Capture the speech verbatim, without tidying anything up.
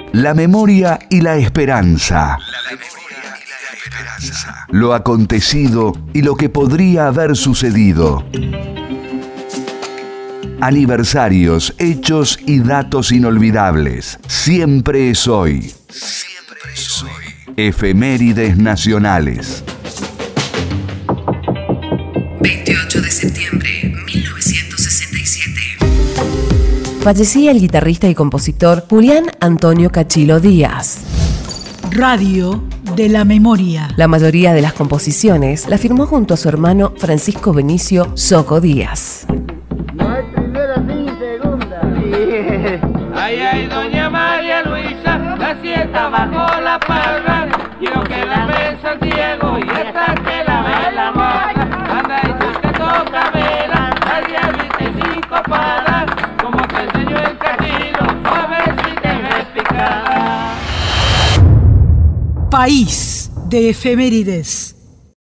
La memoria y la esperanza. La memoria y la esperanza. Lo acontecido y lo que podría haber sucedido. Aniversarios, hechos y datos inolvidables. Siempre es hoy. Siempre es hoy. Efemérides nacionales. veintiocho de septiembre de mil novecientos sesenta y siete. Fallecía el guitarrista y compositor Julián Antonio Cachilo Díaz. Radio de la Memoria. La mayoría de las composiciones la firmó junto a su hermano Francisco Benicio Soco Díaz. No hay primera ni segunda. Ay, ay, doña María Luisa, la siesta bajo la palma. Quiero que la ve Santiago y esta que la ve la moja. Anda y tú te toca vela, al día veinticinco para. Como te enseñó el Cachilo, a ver si te ves picada. País de efemérides.